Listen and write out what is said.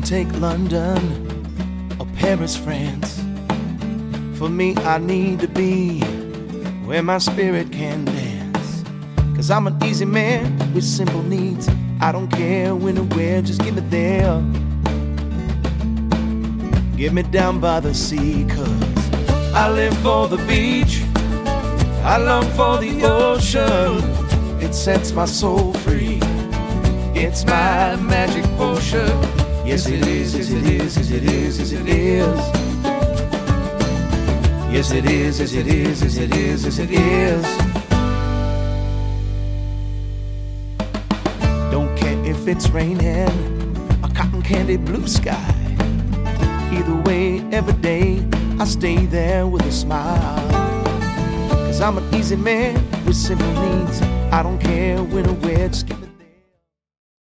take London or Paris, France. For me, I need to be where my spirit can dance. 'Cause I'm an easy man with simple needs. I don't care when or where, just give me there. Get me down by the sea, 'cause I live for the beach, I long for the ocean. It sets my soul free, it's my magic potion. Yes it is, yes it is, yes it is, yes it is. Yes it is, yes it is, yes it is, yes it is. Don't care if it's raining or cotton candy blue sky. Either way, every day I stay there with a smile. 'Cause I'm an easy man with simple needs. I don't care when or where, just give me